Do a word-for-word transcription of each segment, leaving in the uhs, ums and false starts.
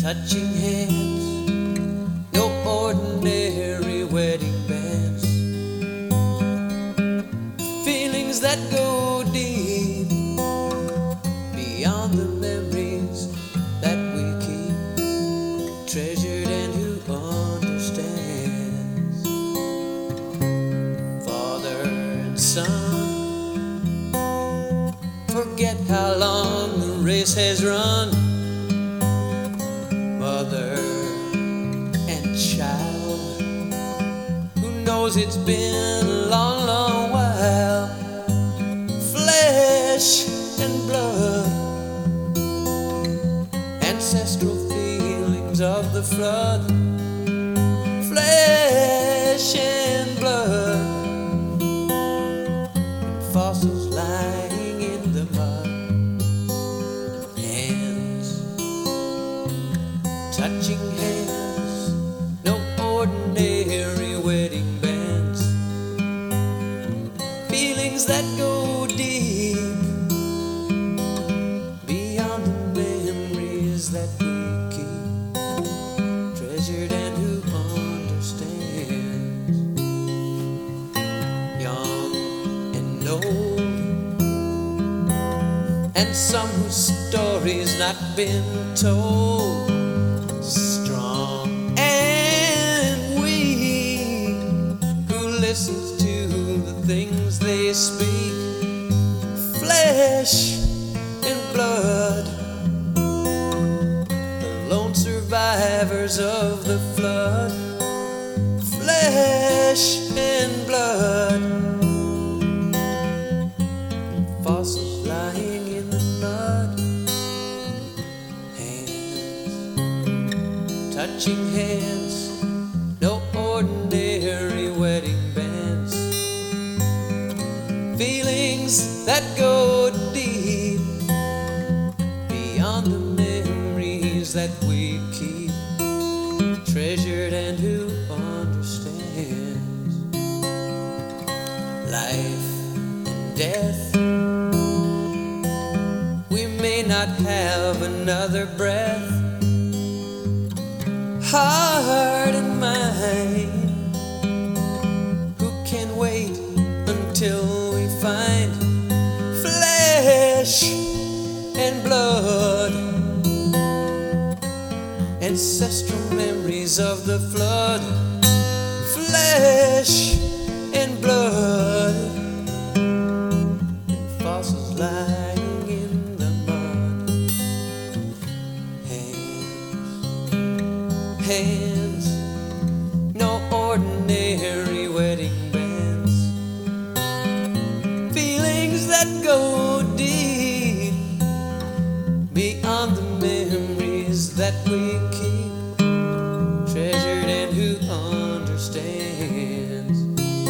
touching hands, no ordinary wedding bands. Feelings that go deep beyond the memories that we keep, treasured and who understands. Father and son, forget how long the race has run. Mother and child, who knows it's been a long, long while. Flesh and blood, ancestral feelings of the flood. Flesh and blood, and fossils lying in the mud. Hands, touching hands, no ordinary wedding bands. Feelings that go deep beyond the memories that we keep, treasured and who understands. Young and old, and some whose story's not been told. Strong and weak, who listens to the things they speak. Flesh and blood, the lone survivors of the flood. Flesh and blood, fossils lying in the mud. Hands, touching hands, no ordinary wedding bands. Feelings that go deep beyond the memories that we keep, treasured and who understands. Life and death, we may not have another breath. Heart and mind, who can wait until we find. Flesh and blood, ancestral memories of the flood. Flesh and blood, and fossils lying in the mud. Hands, hands, no ordinary wedding bands. Feelings that go deep beyond the memories that we keep, treasured and who understands.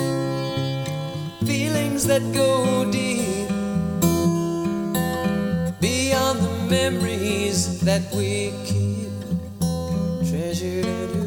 Feelings that go deep beyond the memories that we keep, treasured and who